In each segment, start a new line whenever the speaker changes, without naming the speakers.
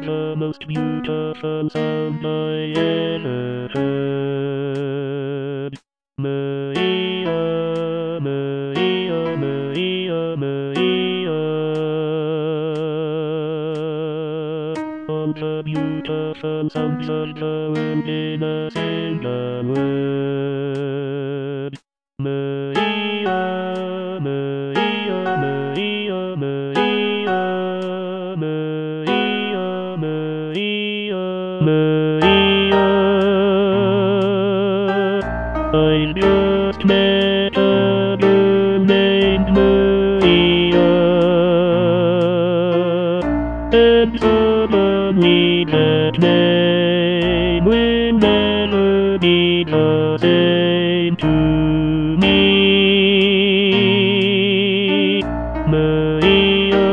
The most beautiful sound I ever heard. Maria, Maria, Maria, Maria. All the beautiful sounds of the world in a single word. Maria, Maria, Maria, Maria, Maria, Maria, Maria. I just met a girl named Maria, and suddenly that name will never be the same to me. Maria,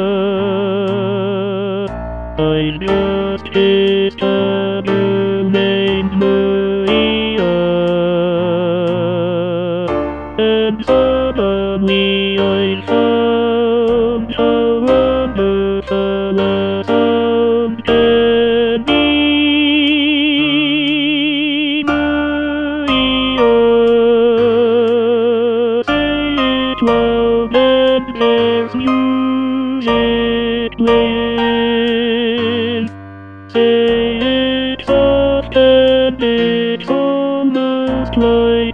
I just kissed a girl named Maria, and suddenly I found how wonderful a sound can be. Maria, say it loud and there's music playing. Say it soft and it's almost like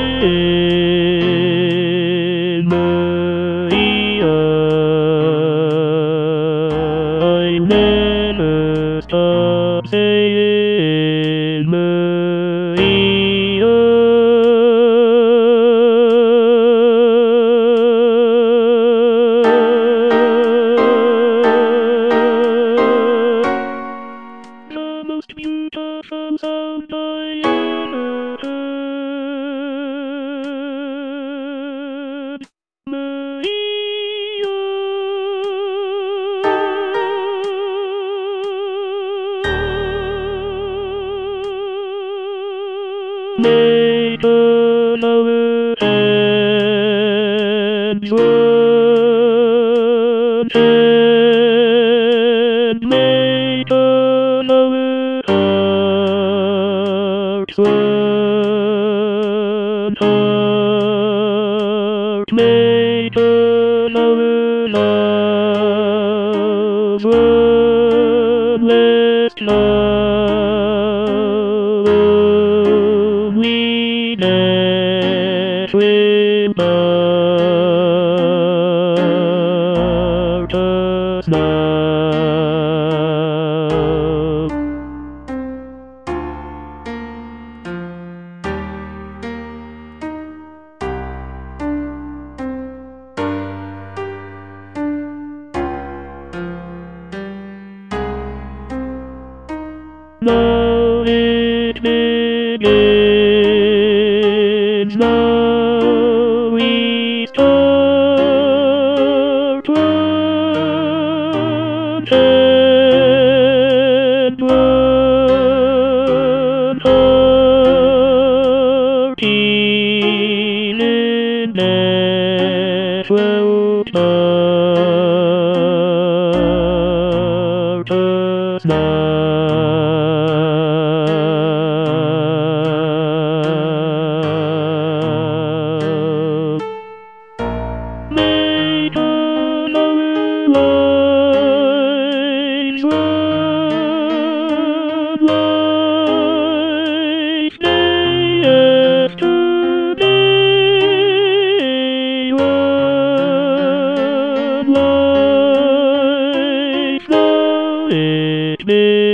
praying. Maria, I'll never stop saying Maria. The most beautiful sound I ever heard. Maria. Make our hands one and make our hearts one heart. Make our love one last love. We that will part us now. Now it begins, now we start one and one heart, healing that will part us now. Make all our lives one life, day after day, one life, now it may